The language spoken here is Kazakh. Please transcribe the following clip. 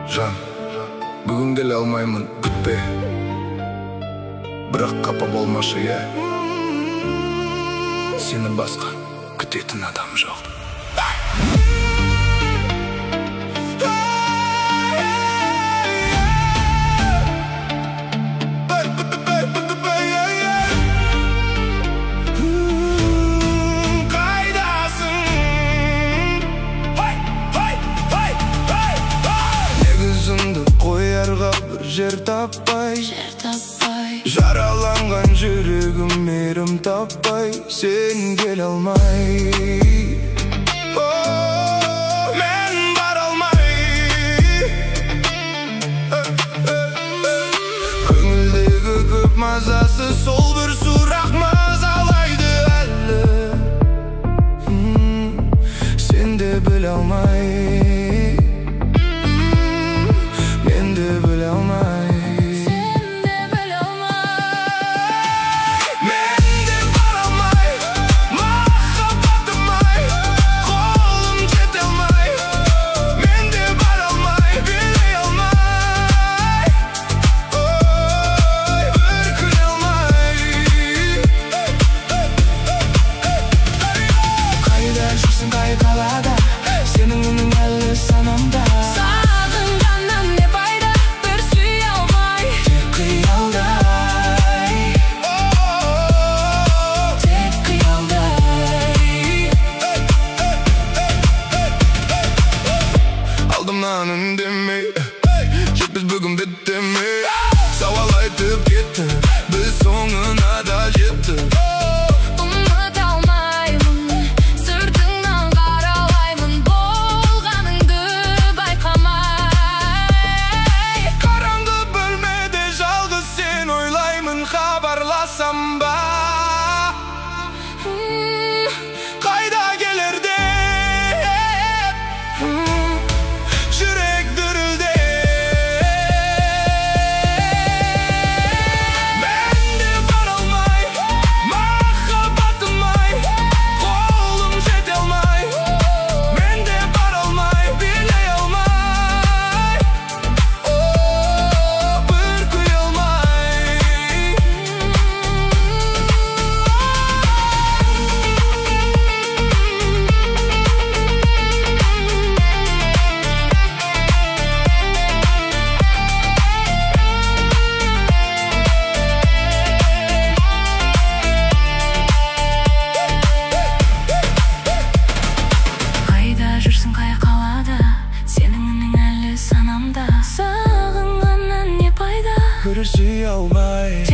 Жан, бүгін келе алмаймын, күтпе. Бірақ қапа болмашы, е. Сені басқа күтетін адам жоқ. Жер таппай, жараланған жүрегім мейірім таппай, сен келе алмай. Мен бара алмай. Көңілдегі көп мазасы сол бір сұрақ мазалайды әлі. Сен де біле алмай. Үндемей, жетпіз бүгін біттемей. Сауал айтып кетті, біз соңына да жеттік. Ұмыта алмаймын, сыртыңнан қаралаймын, болғаныңды байқамай. Қараңғы бөлмеде жалғыз сен ойлаймын, хабарласам ба? Қайда келер деп сағынғаннан не пайда? Көрісе алмай.